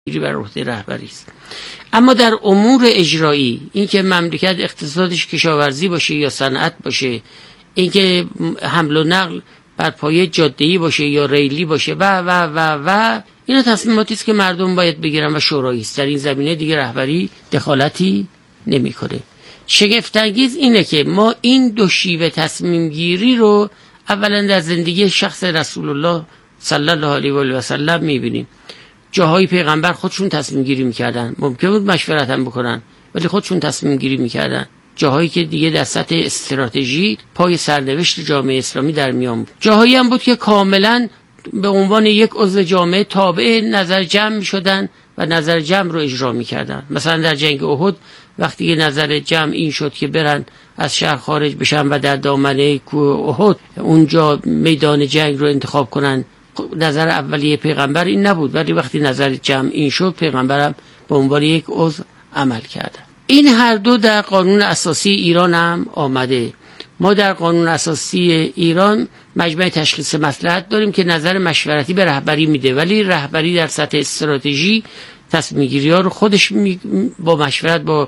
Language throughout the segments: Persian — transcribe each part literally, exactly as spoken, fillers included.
بر عهده رهبری است. اما در امور اجرایی، اینکه مملکت اقتصادش کشاورزی باشه یا صنعت باشه، اینکه حمل و نقل بر پایه جاده‌ای باشه یا ریلی باشه و و و و اینا تصمیماتی است که مردم باید بگیرن و شورایی است. در این زمینه دیگه رهبری دخالتی نمی‌کنه. شگفت انگیز اینه که ما این دو شیوه تصمیم گیری رو اولا در زندگی شخص رسول الله صلی الله علیه و آله و سلم می‌بینیم. جاهای پیغمبر خودشون تصمیم گیری میکردن، ممکن بود مشورت هم بکنن ولی خودشون تصمیم گیری میکردن. جاهایی که دیگه در سطح استراتژی پای سرنوشت جامعه اسلامی در میان بود. جاهایی هم بود که کاملا به عنوان یک عضو جامعه تابع نظر جمع میشدن و نظر جمع رو اجرا میکردن. مثلا در جنگ احد وقتی که نظر جمع این شد که برن از شهر خارج بشن و در دامنه کوه احد اونجا میدان جنگ رو انتخاب کنن، نظر اولیه پیغمبر این نبود، ولی وقتی نظر جمع این شد پیغمبرم به عنوان یک عضو عمل کرده. این هر دو در قانون اساسی ایران هم آمده. ما در قانون اساسی ایران مجمع تشخیص مصلحت داریم که نظر مشورتی به رهبری میده، ولی رهبری در سطح استراتژی تصمیم گیری ها رو خودش می با مشورت با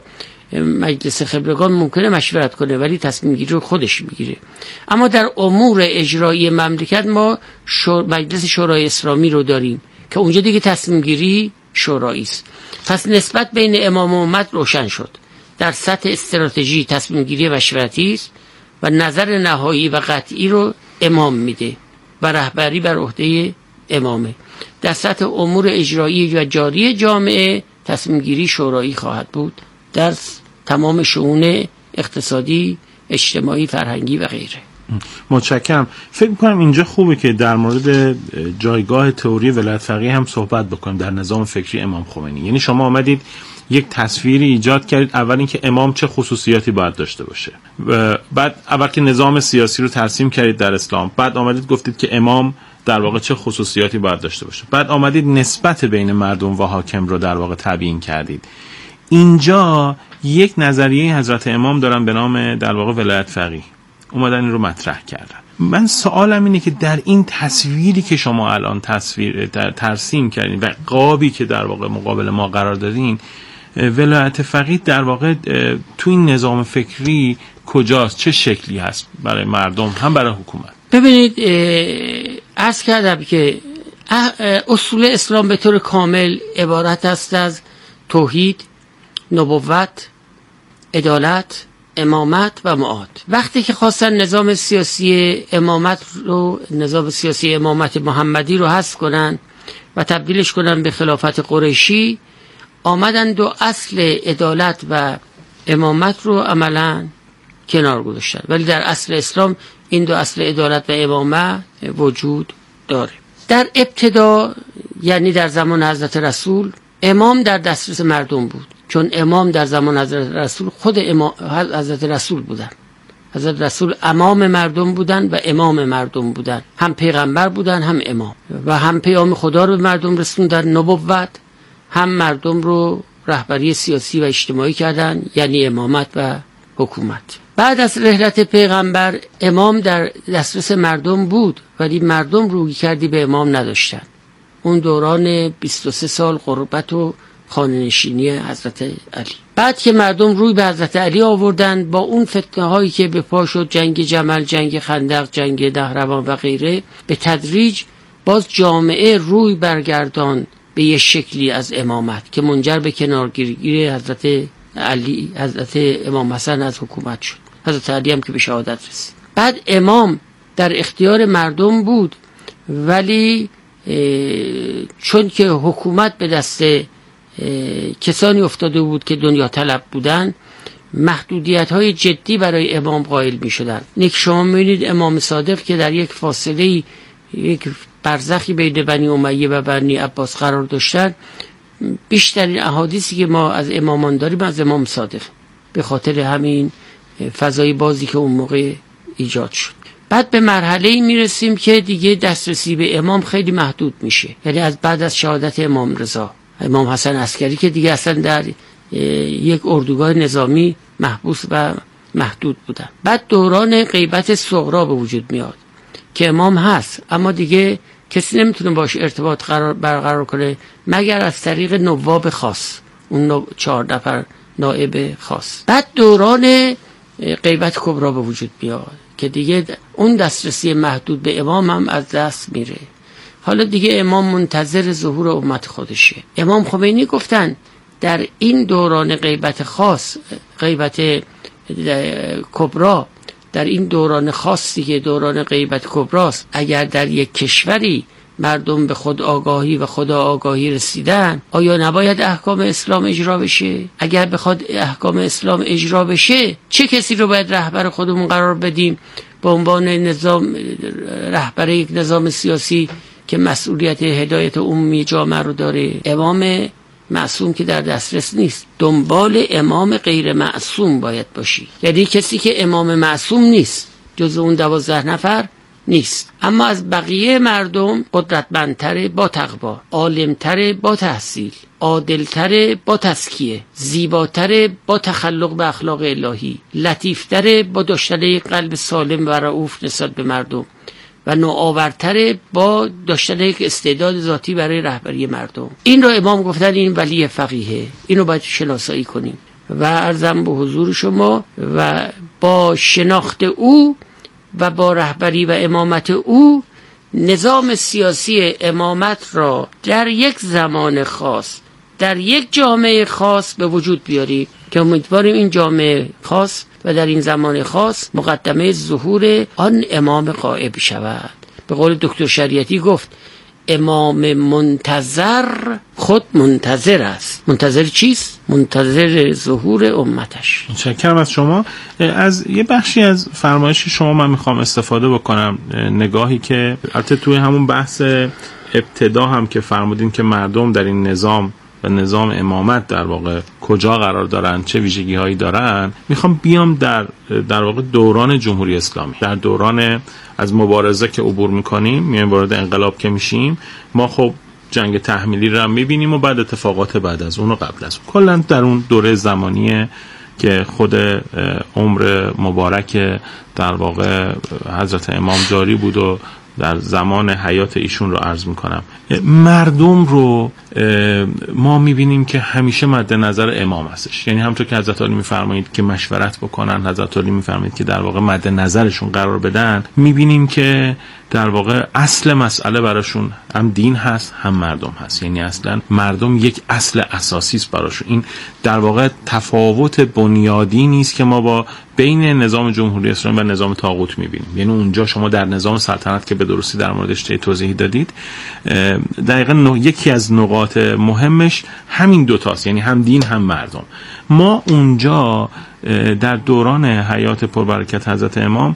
مجلس خبرگان ممکنه مشورت کنه ولی تصمیم گیری رو خودش میگیره. اما در امور اجرایی مملکت ما شور... مجلس شورای اسلامی رو داریم که اونجا دیگه تصمیم گیری شورایی است. پس نسبت بین امام و امت روشن شد. در سطح استراتژی تصمیم گیری مشورتی است و نظر نهایی و قطعی رو امام میده و رهبری بر عهده امامه. در سطح امور اجرایی و جاری جامعه تصمیم گیری شورایی خواهد بود در تمام شئون اقتصادی، اجتماعی، فرهنگی و غیره. متشکرم. فکر می‌کنم اینجا خوبه که در مورد جایگاه تئوری ولایت فقیه هم صحبت بکنیم در نظام فکری امام خمینی. یعنی شما آمدید یک تصویری ایجاد کردید، اول اینکه امام چه خصوصیاتی باید داشته باشه، و بعد اول که نظام سیاسی رو ترسیم کردید در اسلام، بعد آمدید گفتید که امام در واقع چه خصوصیاتی باید داشته باشه، بعد آمدید نسبت بین مردم و حاکم رو در واقع تبیین کردید. اینجا یک نظریه حضرت امام دارن به نام در واقع ولایت فقیه، اومدن این رو مطرح کردن. من سوالم اینه که در این تصویری که شما الان تصویر ترسیم کردین و قابی که در واقع مقابل ما قرار دادین، ولایت فقیه در واقع تو این نظام فکری کجاست، چه شکلی هست برای مردم هم برای حکومت؟ ببینید عرض کردم که اصول اسلام به طور کامل عبارت است از توحید، نبوت، عدالت، امامت و معاد. وقتی که خواستن نظام سیاسی امامت رو، نظام سیاسی امامت محمدی رو حذف کنن و تبدیلش کنن به خلافت قریشی، آمدن دو اصل عدالت و امامت رو عملا کنار گذاشتن، ولی در اصل اسلام این دو اصل عدالت و امامت وجود داره. در ابتدا یعنی در زمان حضرت رسول امام در دسترس مردم بود، چون امام در زمان حضرت رسول خود امام حضرت رسول بودن. حضرت رسول امام مردم بودن و امام مردم بودن، هم پیغمبر بودن هم امام، و هم پیام خدا رو به مردم رسوندن، نبوت، هم مردم رو رهبری سیاسی و اجتماعی کردن، یعنی امامت و حکومت. بعد از رحلت پیغمبر امام در دسترس مردم بود ولی مردم روی کردی به امام نداشتن. اون دوران بیست و سه سال غربت و خانه نشینی حضرت علی. بعد که مردم روی به حضرت علی آوردن، با اون فتنه هایی که به پا شد، جنگ جمل، جنگ خندق، جنگ نهروان و غیره، به تدریج باز جامعه روی برگردان به یه شکلی از امامت که منجر به کنارگیری حضرت علی، حضرت امام حسن از حکومت شد. حضرت علی هم که به شهادت رسید. بعد امام در اختیار مردم بود ولی چون که حکومت به دست کسانی افتاده بود که دنیا طلب بودن، محدودیت های جدی برای امام قائل می شدن. نیک شما می‌بینید امام صادق که در یک فاصله، یک برزخی بین بنی امیه و بنی عباس قرار داشتن، بیشترین احادیثی که ما از امامان داریم از امام صادق، به خاطر همین فضای بازی که اون موقع ایجاد شد. بعد به مرحله‌ای میرسیم که دیگه دسترسی به امام خیلی محدود میشه، یعنی از بعد از شهادت امام رضا، امام حسن عسکری که دیگه اصلا در یک اردوگاه نظامی محبوس و محدود بودن. بعد دوران غیبت صغرا به وجود میاد که امام هست اما دیگه کسی نمیتونه باش ارتباط قرار برقرار کنه مگر از طریق نواب خاص، اون چهار نفر نائب خاص. بعد دوران غیبت کبرا به وجود بیاد که دیگه اون دسترسی محدود به امام هم از دست میره. حالا دیگه امام منتظر ظهور امت خودشه. امام خمینی گفتن در این دوران غیبت خاص، غیبت کبرا، در این دوران خاصی که دوران غیبت کبراست، اگر در یک کشوری مردم به خود آگاهی و خدا آگاهی رسیدن، آیا نباید احکام اسلام اجرا بشه؟ اگر بخواد احکام اسلام اجرا بشه، چه کسی رو باید رهبر خودمون قرار بدیم به عنوان نظام رهبر یک نظام سیاسی که مسئولیت هدایت عمومی جامعه رو داره؟ امام معصوم که در دسترس نیست، دنبال امام غیر معصوم باید باشی. یعنی کسی که امام معصوم نیست، جز اون دوازده نفر نیست، اما از بقیه مردم قدرتمندتره با تقوا، عالمتره با تحصیل، عادلتره با تزکیه، زیباتره با تخلق به اخلاق الهی، لطیفتره با داشتن یک قلب سالم و رؤوف نسبت به مردم، و نوآورتره با داشتن یک استعداد ذاتی برای رهبری مردم. این رو امام گفتن این ولی فقیهه، اینو باید شناسایی کنیم و عرضم به حضور شما و با شناخت او و با رهبری و امامت او نظام سیاسی امامت را در یک زمان خاص در یک جامعه خاص به وجود بیاریم که امیدواریم این جامعه خاص و در این زمان خاص مقدمه ظهور آن امام غائب شود. به قول دکتر شریعتی گفت امام منتظر خود منتظر است. منتظر چیست؟ منتظر ظهور امتش. متشکرم از شما. از یه بخشی از فرمایش شما من میخوام استفاده بکنم، نگاهی که البته توی همون بحث ابتدا هم که فرمودین که مردم در این نظام و نظام امامت در واقع کجا قرار دارن، چه ویژگی هایی دارن، میخوام بیام در در واقع دوران جمهوری اسلامی، در دوران از مبارزه که عبور میکنیم، میایم وارد انقلاب که میشیم، ما خب جنگ تحمیلی رو هم میبینیم و بعد اتفاقات بعد از اون و قبل از اون، کلا در اون دوره زمانیه که خود عمر مبارک در واقع حضرت امام جاری بود و در زمان حیات ایشون رو عرض میکنم. مردم رو ما میبینیم که همیشه مد نظر امام هستش، یعنی همونطور که حضرت علی میفرمایید که مشورت بکنن، حضرت علی میفرمایید که در واقع مد نظرشون قرار بدن، میبینیم که در واقع اصل مسئله براشون هم دین هست هم مردم هست، یعنی اصلا مردم یک اصل اساسی است براشون. این در واقع تفاوت بنیادی نیست که ما با بین نظام جمهوری اسلامی و نظام طاغوت میبینیم. یعنی اونجا شما در نظام سلطنت که به درستی در موردش توضیح دادید، دقیقاً یکی از نقاط مهمش همین دوتاست، یعنی هم دین هم مردم. ما اونجا در دوران حیات پربرکت حضرت امام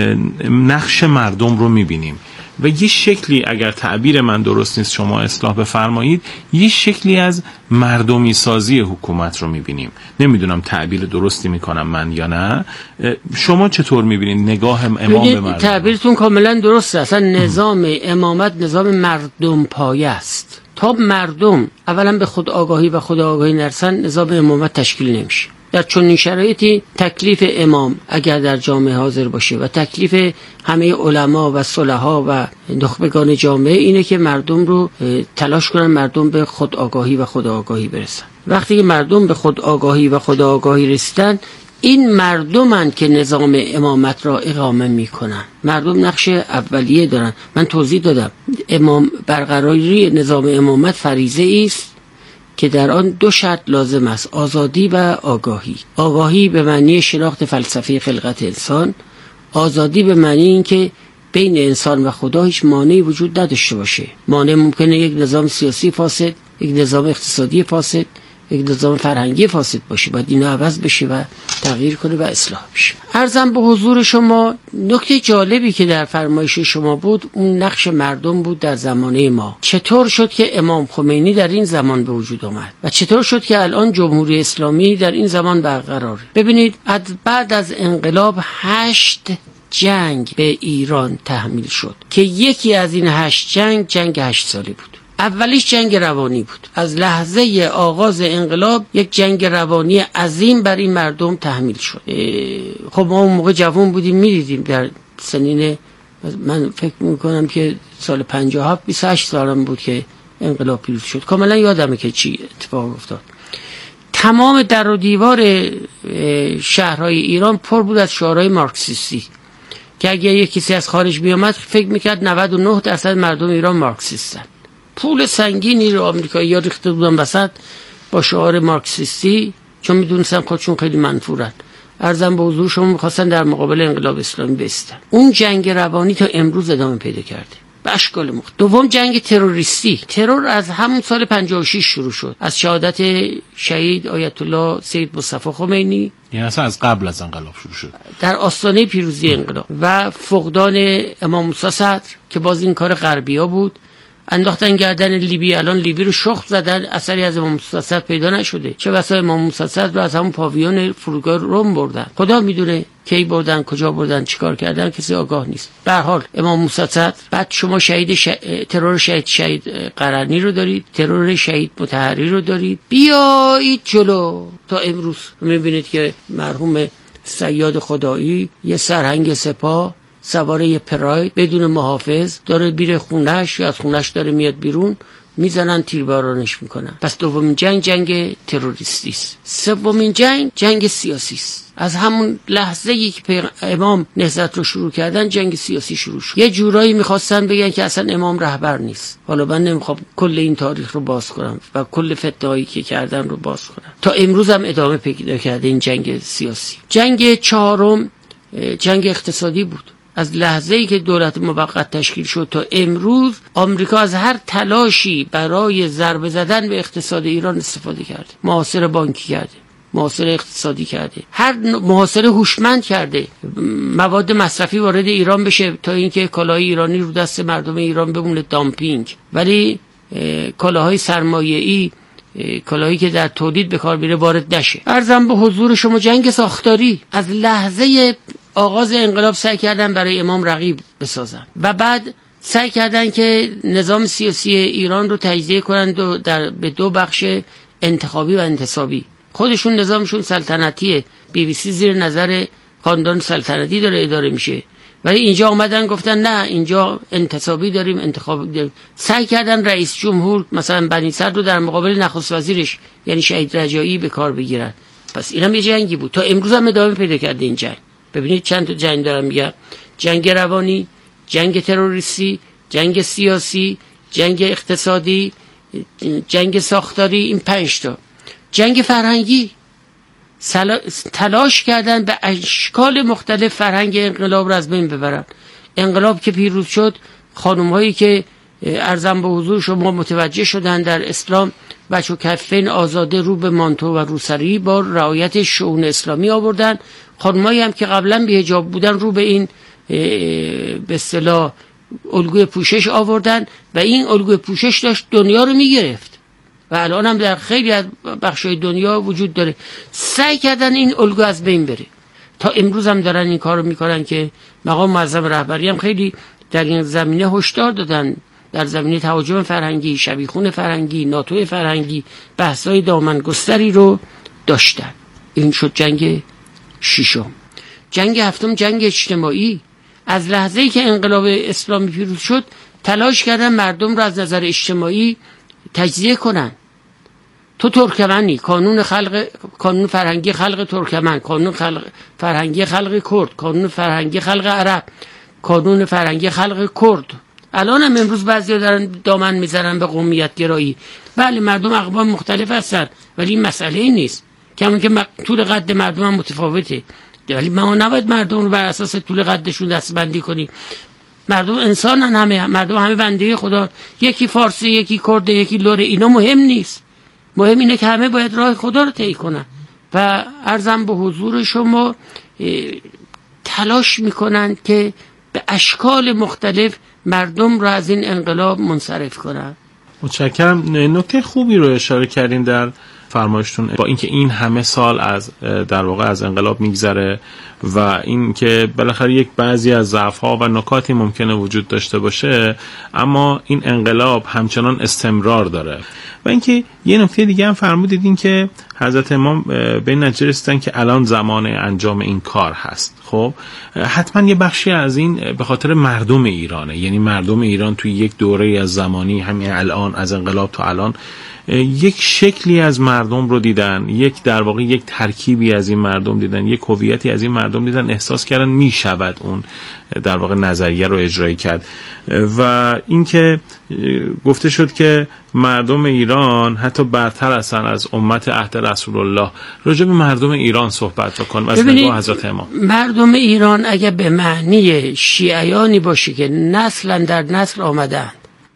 نقش مردم رو میبینیم و یه شکلی، اگر تعبیر من درست نیست شما اصلاح بفرمایید، یه شکلی از مردمی سازی حکومت رو میبینیم. نمیدونم تعبیر درستی میکنم من یا نه، شما چطور میبینید نگاه امام به مردم؟ تعبیرتون کاملا درسته. اصلا نظام امامت نظام مردم پایه است. تا مردم اولا به خود آگاهی و خدا آگاهی نرسن، نظام امامت تشکیل نمیشه. در چنین شرایطی تکلیف امام اگر در جامعه حاضر باشه و تکلیف همه علما و صلحا و نخبگان جامعه اینه که مردم رو تلاش کنن مردم به خود آگاهی و خدا آگاهی برسن. وقتی که مردم به خود آگاهی و خدا آگاهی رسیدن، این مردمن که نظام امامت را اقامه میکنن. مردم نقش اولیه دارن. من توضیح دادم امام برقراری نظام امامت فریضه است که در آن دو شرط لازم است: آزادی و آگاهی. آگاهی به معنی شناخت فلسفه خلقت انسان، آزادی به معنی این که بین انسان و خدا هیچ مانعی وجود نداشته باشه. مانع ممکنه یک نظام سیاسی فاسد، یک نظام اقتصادی فاسد، یک نظام فرهنگی فاسد باشه، باید اینو عوض بشه و تغییر کنه و اصلاح بشه. عرضم به حضور شما نکته جالبی که در فرمایش شما بود اون نقش مردم بود در زمانه ما. چطور شد که امام خمینی در این زمان به وجود آمد و چطور شد که الان جمهوری اسلامی در این زمان برقراره؟ ببینید، از بعد از انقلاب هشت جنگ به ایران تحمیل شد که یکی از این هشت جنگ جنگ هشت ساله بود. اولیش جنگ روانی بود. از لحظه آغاز انقلاب یک جنگ روانی عظیم بر این مردم تحمیل شد. خب ما اون موقع جوان بودیم، می‌دیدیم در سنین من فکر میکنم که سال پنجاه و هفت بیست و هشت سالم بود که انقلاب پیروز شد. کاملا یادمه که چی اتفاق افتاد. تمام در و دیوار شهرهای ایران پر بود از شعارهای مارکسیستی که اگه یک کسی از خارج بیامد فکر میکرد نود و نه درصد مردم ایران مارکسیستن. پول سنگینی رو آمریکایی‌ها ریخته بودن وسط با شعار مارکسیستی، چون میدونستن خودشون خیلی منفورن. عرضم به حضور شما میخواستن در مقابل انقلاب اسلامی بایستن. اون جنگ روانی تا امروز ادامه پیدا کرده به اشکال مختلف. دوم جنگ تروریستی. ترور از همون سال پنجاه و شش شروع شد، از شهادت شهید آیت الله سید مصطفی خمینی، یعنی اصلا از قبل از انقلاب شروع شد، در آستانه پیروزی انقلاب، و فقدان امام موسی صدر که باز این کار غربی‌ها بود. انداختن گردن لیبی، الان لیبی رو شخم زدن، اثری از امام موسی صدر پیدا نشده. چه بسا امام موسی صدر رو از همون پاویون فرودگاه روم بردن. خدا میدونه کی بردن، کجا بردن، چیکار کردن، کسی آگاه نیست. به هر حال امام موسی صدر. بعد شما شهید ش... ترور شهید شهید قرنی رو دارید، ترور شهید مطهری رو دارید. بیایید جلو. تا امروز میبینید که مرحوم صیاد خدایی یه سرهنگ سپاه سوار یه پراید بدون محافظ داره بیره خونش، یا از خونش داره میاد بیرون، میزنن تیربارانش میکنن. پس دومین جنگ جنگ تروریستی است. سومین جنگ جنگ سیاسی است. از همون لحظه ای که امام نهضت رو شروع کردن جنگ سیاسی شروع شد. یه جورایی میخواستن بگن که اصلا امام رهبر نیست. حالا من نمیخوام کل این تاریخ رو باز کنم و کل فتنه‌هایی که کردن رو باز کنم. تا امروز هم ادامه پیدا کرده این جنگ سیاسی. جنگ چهارم جنگ اقتصادی بود. از لحظه‌ای که دولت موقت تشکیل شد تا امروز آمریکا از هر تلاشی برای ضربه زدن به اقتصاد ایران استفاده کرده. محاصره بانکی کرده، محاصره اقتصادی کرده، هر محاصره هوشمند کرده. مواد مصرفی وارد ایران بشه تا اینکه کالاهای ایرانی رو دست مردم ایران بمونه دامپینگ، ولی کالاهای سرمایه‌ای، کالاهایی که در تولید به کار میره وارد نشه. عرضم به حضور شما جنگ ساختاری. از لحظه آغاز انقلاب سعی کردن برای امام رقیب بسازن و بعد سعی کردن که نظام سیاسی ایران رو تجزیه کنند و در به دو بخش انتخابی و انتصابی. خودشون نظامشون سلطنتیه، بی بی سی زیر نظر خاندان سلطنتی داره اداره میشه، ولی اینجا آمدن گفتن نه اینجا انتصابی داریم، انتخابی داریم. سعی کردن رئیس جمهور مثلا بنی صدر رو در مقابل نخست وزیرش یعنی شهید رجایی به کار بگیرن. پس اینم یه جنگی بود. تا امروز هم ادامه پیدا کرده این جنگ. ببینید چند تا جنگ دارم میگم: جنگ روانی، جنگ تروریستی، جنگ سیاسی، جنگ اقتصادی، جنگ ساختاری. این پنج تا. جنگ فرهنگی، تلاش کردن به اشکال مختلف فرهنگ انقلاب را از بین ببرن. انقلاب که پیروز شد، خانم هایی که عرضم به حضور شما متوجه شدن در اسلام بچو کفین آزاده رو به مانتو و روسری با رعایت شؤون اسلامی آوردن. خانمایی هم که قبلا بی حجاب بودن رو به این به اصطلاح الگوی پوشش آوردن و این الگوی پوشش داشت دنیا رو میگرفت و الان هم در خیلی از بخشای دنیا وجود داره. سعی کردن این الگو از بین بره. تا امروز هم دارن این کارو میکنن که مقام معظم رهبری هم خیلی در این زمینه هشدار دادن، در زمینه تهاجم فرهنگی، شبیخون فرهنگی، ناتو فرهنگی، بحث‌های دامنگستری رو داشتن. این شد جنگ ششم. جنگ هفتم جنگ اجتماعی. از لحظه‌ای که انقلاب اسلامی پیروز شد تلاش کردن مردم رو از نظر اجتماعی تجزیه کنن. تو ترکمنی، قانون خلق قانون فرهنگی خلق ترکمن، قانون خلق فرهنگی خلق کرد، قانون فرهنگی خلق عرب، قانون فرهنگی خلق کرد. الان هم امروز بعضیا دارن دامن میزنن به قومیت گرایی. بله مردم اقوام مختلف هستن ولی این مسئله ای نیست. کمون که طول قد مردم هم متفاوته، ولی ما نباید مردم رو بر اساس طول قدشون دستبندی کنیم. مردم انسانن، همه مردم همه بنده خدا. یکی فارسی، یکی کرد، یکی لره، اینا مهم نیست. مهم اینه که همه باید راه خدا رو طی کنن. و عرضم به حضور شما تلاش میکنن که به اشکال مختلف مردم رو از این انقلاب منصرف کنن. متشکرم. نکته خوبی رو اشاره کردین در فرمایشتون با اینکه این همه سال از در واقع از انقلاب میگذره و اینکه بالاخره یک بعضی از ضعف‌ها و نکاتی ممکنه وجود داشته باشه، اما این انقلاب همچنان استمرار داره. و اینکه یه نکته دیگه هم فرمودید، این که حضرت امام به این نتیجه رسیدن که الان زمان انجام این کار هست. خب حتما یه بخشی از این به خاطر مردم ایرانه، یعنی مردم ایران توی یک دوره از زمانی همین الان از انقلاب تا الان یک شکلی از مردم رو دیدن، یک در واقع یک ترکیبی از این مردم دیدن، یک هویتی از این مردم دیدن، احساس کردن میشود اون در واقع نظریه رو اجرایی کرد. و اینکه گفته شد که مردم ایران حتی برتر هستن از امت عهد رسول الله. راجع به مردم ایران صحبت بکنیم از نگاه حضرت امام. مردم ایران اگه به معنی شیعیانی باشه که نسلا در نسل آمدن،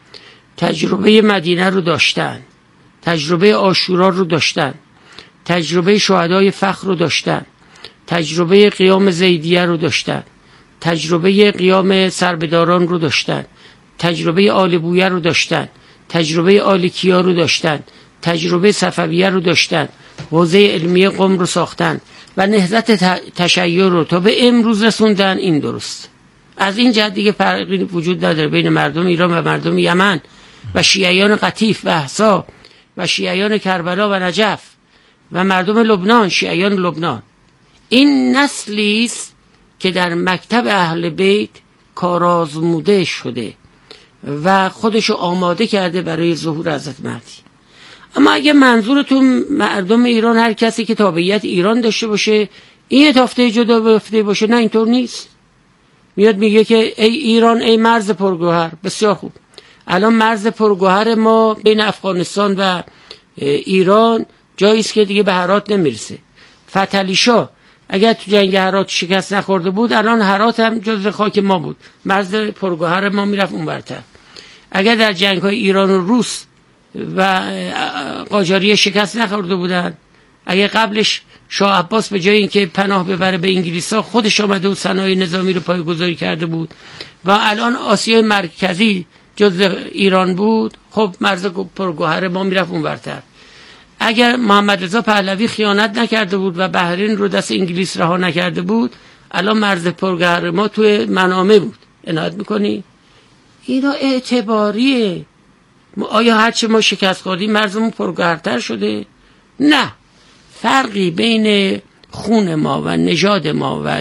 تجربه مدینه رو داشتن، تجربه عاشورا رو داشتن، تجربه شهدای فخر رو داشتن، تجربه قیام زیدیه رو داشتن، تجربه قیام سربداران رو داشتن، تجربه آل بویه رو داشتن، تجربه آل کیا رو داشتن، تجربه صفویه رو داشتن، حوزه علمیه قم رو ساختن و نهضت تشیع رو تا به امروز رسوندن. این درست. از این جهت دیگه فرقی وجود نداره بین مردم ایران و مردم یمن و شیعیان قطیف و احسا و شیعیان کربلا و نجف و مردم لبنان، شیعیان لبنان. این نسلی است که در مکتب اهل بیت کارآزموده شده و خودشو آماده کرده برای ظهور حضرت مهدی. اما اگه منظورتون مردم ایران هر کسی که تابعیت ایران داشته باشه این تافته جدا بفته باشه، نه اینطور نیست. میاد میگه که ای ایران ای مرز پرگوهر. بسیار خوب، الان مرز پرگوهر ما بین افغانستان و ایران جایی است که دیگه به هرات نمیرسه. فتحعلی شاه اگر تو جنگ هرات شکست نخورده بود الان هرات هم جزو خاک ما بود، مرز پرگوهر ما میرفت اونورتر. اگر در جنگ های ایران و روس و قاجاریه شکست نخورده بودن، اگر قبلش شاه عباس به جای اینکه پناه ببره به انگلیس‌ها خودش آمده و صنایع نظامی رو پایه‌گذاری کرده بود و الان آسیای مرکزی جزو ایران بود، خب مرز پرگوهر ما میرفت اونورتر. اگر محمد رضا پهلوی خیانت نکرده بود و بحرین رو دست انگلیس رها نکرده بود الان مرز پرگوهر ما توی منامه بود. عنایت میکنی؟ اینا اعتباریه. آیا هرچه ما شکست خوردیم مرزمون پرگوهرتر شده؟ نه. فرقی بین خون ما و نژاد ما و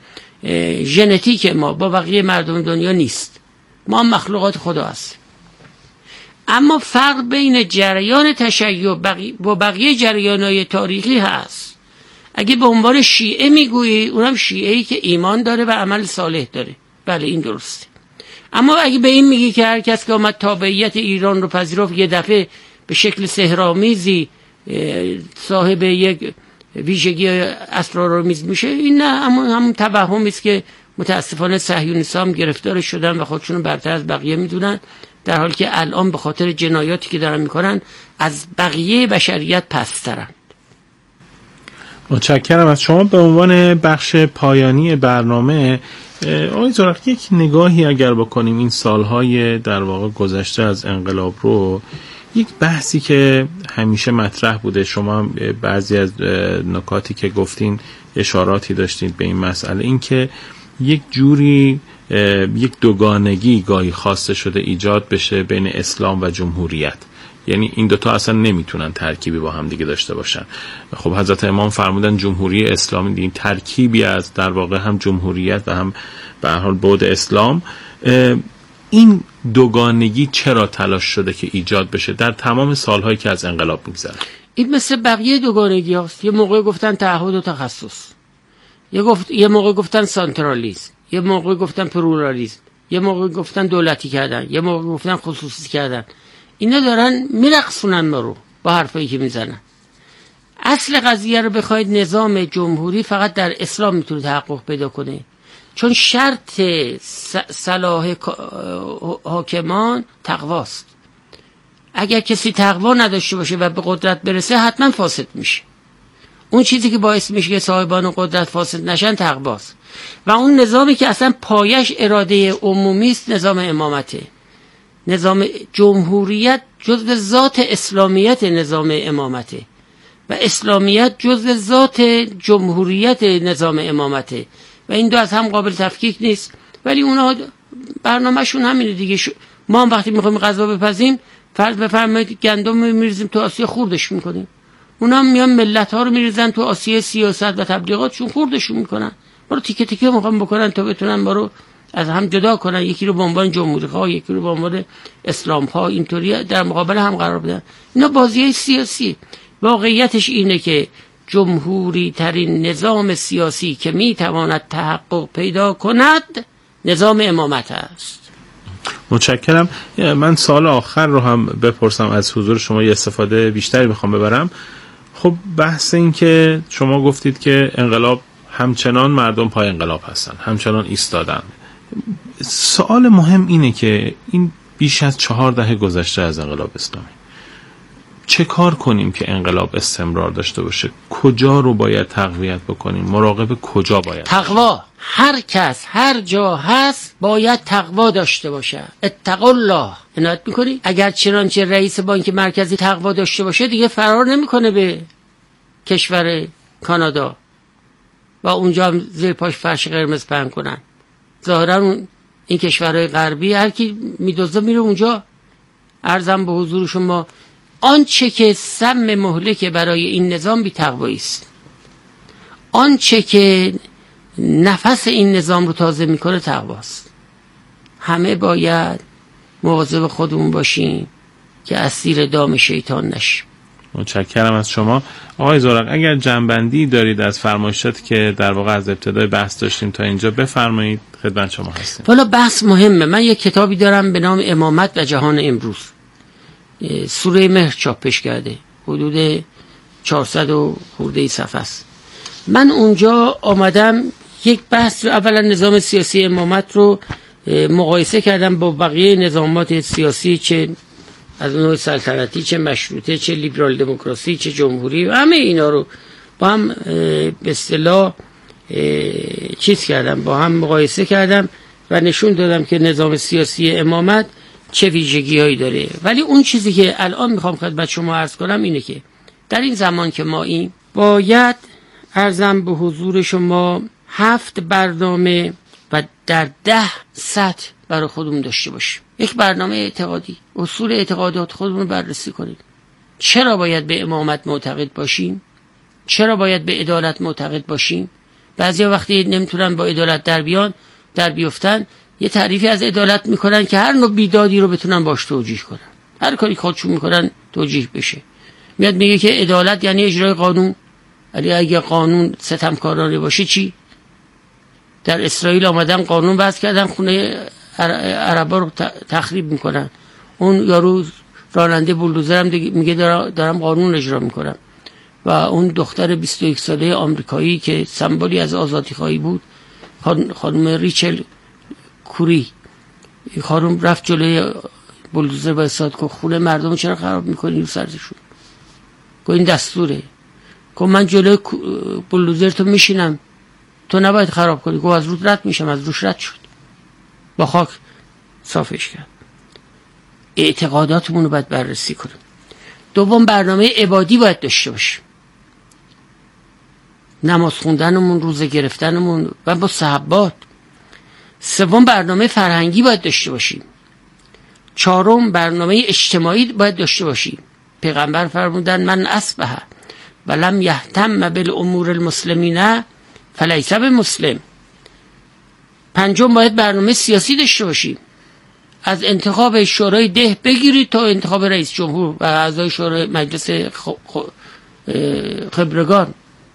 ژنتیک ما با بقیه مردم دنیا نیست. ما مخلوقات خدا هستیم. اما فرق بین جریان تشیع با بقیه جریان‌های تاریخی هست. اگه به عنوان شیعه میگویی اونم شیعه‌ای که ایمان داره و عمل صالح داره، بله این درسته. اما اگه به این میگی که هر کس که اومد تابعیت ایران رو پذیرفت یه دفعه به شکل سحرآمیزی صاحب یک ویژگی اسرارآمیز میشه، این نه همون همون توهمی است که متاسفانه صهیونیست‌ها هم گرفتار شدن و خودشون برتر از بقیه میدونن، در حالی که الان به خاطر جنایاتی که دارن میکنن از بقیه بشریت پسترن. متشکرم از شما. به عنوان بخش پایانی برنامه آقای زرقی یک نگاهی اگر بکنیم این سالهای در واقع گذشته از انقلاب رو، یک بحثی که همیشه مطرح بوده، شما بعضی از نکاتی که گفتین اشاراتی داشتید به این مسئله، این که یک جوری یک دوگانگی گاهی خواسته شده ایجاد بشه بین اسلام و جمهوریت، یعنی این دوتا اصلا نمیتونن ترکیبی با هم دیگه داشته باشن. خب حضرت امام فرمودن جمهوری اسلامی، این ترکیبی از در واقع هم جمهوریت و هم به هر حال بعد اسلام. این دوگانگی چرا تلاش شده که ایجاد بشه در تمام سالهایی که از انقلاب میگذره؟ این مثل بقیه دوگانگی هاست. یه موقع گفتن تعهد و تخصص، یه گفت یه موقع گفتن سانترالیسم، یه موقع گفتن پلورالیسم، یه موقع گفتن دولتی کردن، یه موقع گفتن خصوصی کردن. اینا دارن میرقصونن ما رو با حرفایی که میزنن. اصل قضیه رو بخواید نظام جمهوری فقط در اسلام میتونه تحقق پیدا کنه، چون شرط صلاح حاکمان تقواست. اگر کسی تقوا نداشته باشه و به قدرت برسه حتما فاسد میشه. اون چیزی که باعث میشه که صاحبان قدرت فاسد نشن تقواست. و اون نظامی که اصلا پایش اراده عمومی است نظام امامته. نظام جمهوریت جزو ذات اسلامیت نظام امامته. و اسلامیت جزء ذات جمهوریت نظام امامته و این دو از هم قابل تفکیک نیست. ولی اونا برنامهشون همینه دیگه. ما هم وقتی میخوایم غذا بپزیم فرض بفرمایید گندم میریزیم تو آسیه خوردش میکنیم، اونا هم میان ملت ها رو میریزن تو آسیه سیاست و تبلیغاتشون خوردشون میکنن. ما رو تیکه تیکه میخوام بکنن تا بتونن ما رو از هم جدا کنن، یکی رو به عنوان جمهوری خواه، یکی رو به عنوان اسلام خواه، اینطوری در مقابل هم قرار بدن. اینا بازیای سیاسی. واقعیتش اینه که جمهوری ترین نظام سیاسی که میتواند تحقق پیدا کند نظام امامت است. متشکرم. من سوال آخر رو هم بپرسم از حضور شما، یه استفاده بیشتری میخوام ببرم. خب بحث این که شما گفتید که انقلاب همچنان مردم پای انقلاب هستن، همچنان ایستادن. سوال مهم اینه که این بیش از چهار دهه گذشته از انقلاب اسلامی، چه کار کنیم که انقلاب استمرار داشته باشه؟ کجا رو باید تقویت بکنیم؟ مراقب کجا باید؟ تقوا. هر کس هر جا هست باید تقوا داشته باشه. اتقوا الله. عنایت میکنی؟ اگر چنانچه رئیس بانک مرکزی تقوا داشته باشه دیگه فرار نمیکنه به کشور کانادا و اونجا هم زیر پاش فرش قرمز پهن کنن. ظاهرا این کشورهای غربی هر کی میدوزه میره اونجا. عرضم به حضور شما آنچه که سم مهلک برای این نظام بی تقوایی است، آنچه که نفس این نظام رو تازه میکنه تقواست. همه باید مواظب خودمون باشیم که اسیر دام شیطان نشیم. متشکرم از شما آقای زورق. اگر جنبندی دارید از فرمایشاتی که در واقع از ابتدای بحث داشتیم تا اینجا بفرمایید، خدمت شما هستیم. والا بحث مهمه. من یک کتابی دارم به نام امامت و جهان امروز، سوره مهر چاپش کرده، حدود چهارصد و خورده صفحه است. من اونجا آمدم یک بحث رو، اولا نظام سیاسی امامت رو مقایسه کردم با بقیه نظامات سیاسی، چه از نوع سلطنتی، چه مشروطه، چه لیبرال دموکراسی، چه جمهوری، همه اینا رو با هم به اصطلاح چیز کردم، با هم مقایسه کردم و نشون دادم که نظام سیاسی امامت چه ویژگی هایی داره. ولی اون چیزی که الان میخوام خدمت شما عرض کنم اینه که در این زمان که ما این باید عرضم به حضور شما هفت برنامه و در ده سطح برای خودمون داشته باشیم. یک برنامه اعتقادی، اصول اعتقادات خودمون بررسی کنیم. چرا باید به امامت معتقد باشیم؟ چرا باید به عدالت معتقد باشیم؟ بعضیا وقتی نمیتونن با عدالت در بیان در بیفتن یه تعریفی از عدالت میکنن که هر نوع بیدادی رو بتونن باش توجیه کنن، هر کاری خودشون میکنن توجیه بشه. میاد میگه که عدالت یعنی اجرای قانون، ولی اگه قانون ستمکارانه باشه چی؟ در اسرائیل آمدن قانون وضع کردن، خونه عربا رو تخریب میکنن. اون یارو راننده بولدوزر هم میگه دارم قانون اجرا میکنم. و اون دختر بیست و یک ساله آمریکایی که سمبولی از آزادی خواهی بود، خانم ریچل کوری، خانم رفت جلوی بولدوزر با استاد که خونه مردم چرا خراب میکنی رو سرشون؟ گفت این دستوره. گفت من جلوی بولدوزر تو میشینم، تو نباید خراب کنی. گفت از روت رد میشم. از روش رد شد، با خاک صافش کرد. اعتقاداتمون رو باید بررسی کنیم. دوم برنامه عبادی باید داشته باشیم، نماز خوندنمون، روزه گرفتنمون و با صحبات. سوم برنامه فرهنگی باید داشته باشیم. چهارم برنامه اجتماعی باید داشته باشیم. پیغمبر فرمودن من اصبح ولم یهتم بالامور المسلمین فلیس بمسلم. پنجم باید برنامه سیاسی داشته باشیم، از انتخاب شورای ده بگیرید تا انتخاب رئیس جمهور و اعضای شورای مجلس خبرگان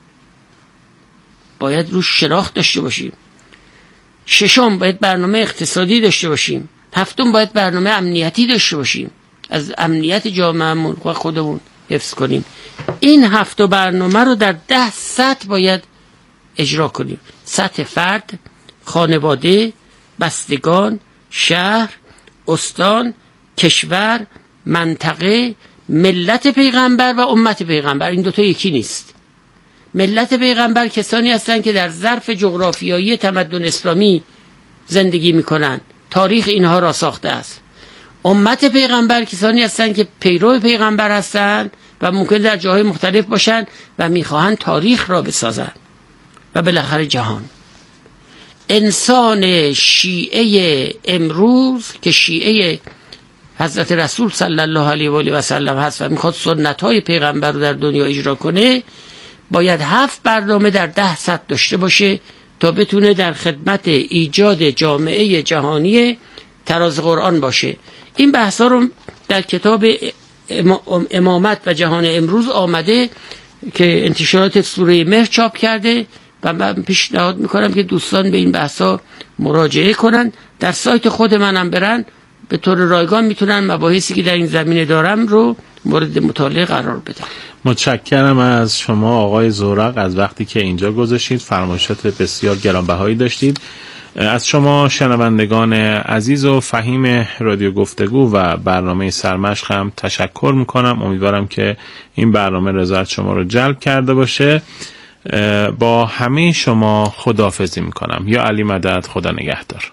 باید روش شناخت داشته باشیم. ششم باید برنامه اقتصادی داشته باشیم. هفتم باید برنامه امنیتی داشته باشیم، از امنیت جامعهمون و خودمون حفظ کنیم. این هفت برنامه رو در ده سطح باید اجرا کنیم: سطح فرد، خانواده، بستگان، شهر، استان، کشور، منطقه، ملت پیغمبر و امت پیغمبر. این دوتا یکی نیست. ملت پیغمبر کسانی هستند که در ظرف جغرافیایی تمدن اسلامی زندگی میکنن، تاریخ اینها را ساخته است. امت پیغمبر کسانی هستند که پیرو پیغمبر هستند و ممکن در جاهای مختلف باشند و میخواهند تاریخ را بسازند و بالاخره جهان. انسان شیعه امروز که شیعه حضرت رسول صلی الله علیه و آله و سلم هست و میخواد سنت های پیغمبر رو در دنیا اجرا کنه، باید هفت برنامه در ده سطح داشته باشه تا بتونه در خدمت ایجاد جامعه جهانی تراز قرآن باشه. این بحثا رو در کتاب امامت و جهان امروز آمده که انتشارات سوره مهر چاپ کرده و من پیشنهاد میکنم که دوستان به این بحثا مراجعه کنن. در سایت خود منم برن، به طور رایگان میتونن مباحثی که در این زمینه دارم رو مورد مطالعه قرار بدن. متشکرم از شما آقای زورق از وقتی که اینجا گذاشتید، فرمایشات بسیار گرانبهایی داشتید. از شما شنوندگان عزیز و فهیم رادیو گفتگو و برنامه سرمشق هم تشکر میکنم. امیدوارم که این برنامه رضایت شما رو جلب کرده باشه. با همه شما خداحافظی میکنم. یا علی مدد، خدا نگهدار.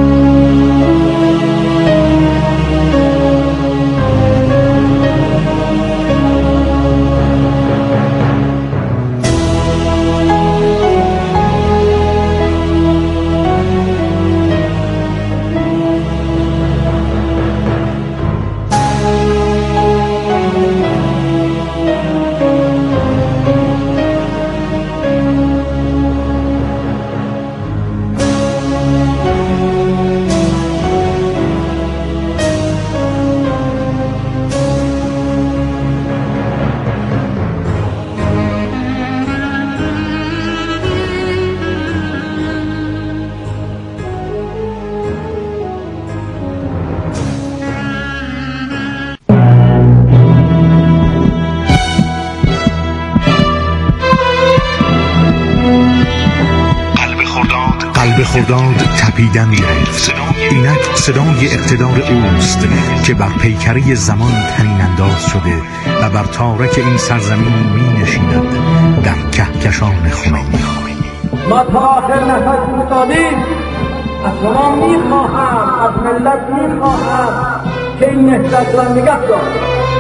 خرداد تپیدن گرفت. اینک صدای اقتدار اوست که بر پیکره زمان طنین انداز شده و بر تارک این سرزمین می نشیند در کهکشان خمینی. ما تا آخر نفس می‌دادیم. از شما میخواهم، از ملت میخواهم که این نهضت را نگه دارد.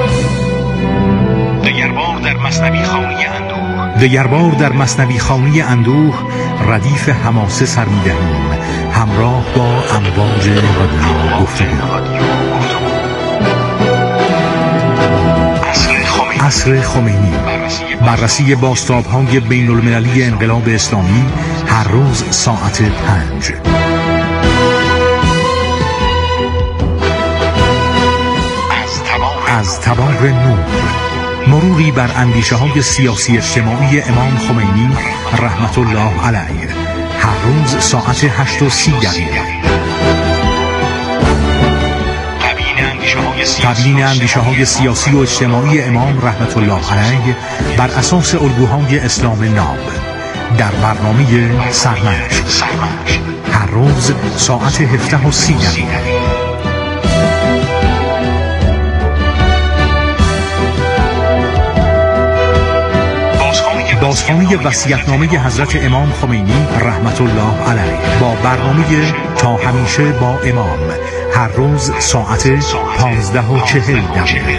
دگربار در مثنوی خانی اندوه دگربار در مثنوی خانی اندوه ردیف حماسه سر می‌دهیم همراه با امواج رادیو گفتگو. عصر خمینی، بررسی بازتاب‌های بین‌المللی انقلاب اسلامی، هر روز ساعت پنج. از تبار نور، مروری بر اندیشه‌های سیاسی اجتماعی امام خمینی رحمت الله علیه، هر روز ساعت هشت و سی دقیقه. تبیین اندیشه‌های سیاسی و اجتماعی امام رحمت الله علیه بر اساس الگوهای اسلام ناب در برنامه سرمشق، هر روز ساعت هفده و سی دقیقه. بازخوانی وصیت‌نامه حضرت امام خمینی رحمت الله علیه با برنامه تا همیشه با امام، هر روز ساعت پانزده و چهل دقیقه.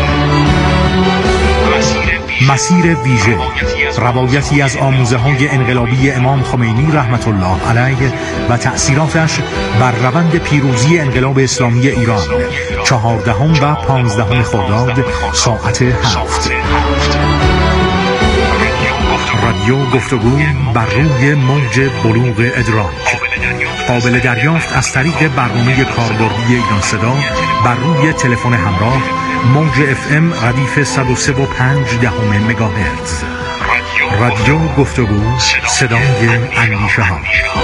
مسیر ویژه، روایتی از آموزه‌های انقلابی امام خمینی رحمت الله علیه و تأثیراتش بر روند پیروزی انقلاب اسلامی ایران، چهاردهم و پانزدهم خرداد ساعت هفت. رادیو گفتگو بر روی موج بلوغ ادراک، قابل دریافت از طریق برنامه کاربردی ایران صدا بر روی تلفن همراه، موج اف ام ردیف صد و سه و پنج دهم مگاهرتز. رادیو گفتگو، صدای اندیشه ها.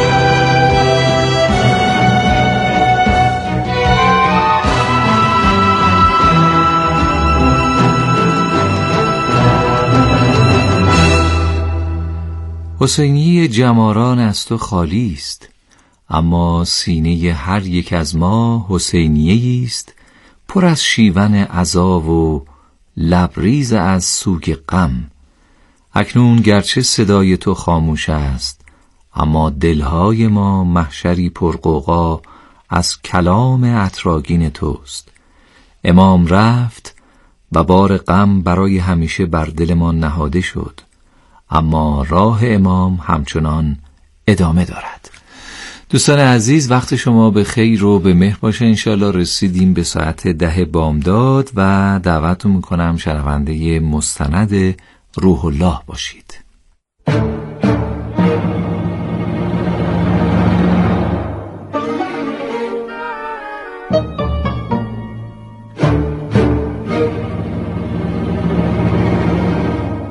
حسینی جماران از تو خالی است، اما سینه هر یک از ما حسینیه است، پر از شیون عزا و لبریز از سوگ غم. اکنون گرچه صدای تو خاموش است، اما دلهای ما محشری پرغوغا از کلام عطراگین توست. امام رفت، و بار غم برای همیشه بر دلمان نهاده شد، اما راه امام همچنان ادامه دارد. دوستان عزیز، وقت شما به خیر و به مهر باشه. انشالله رسیدیم به ساعت ده بامداد و دعوتتون میکنم شنونده مستند روح الله باشید.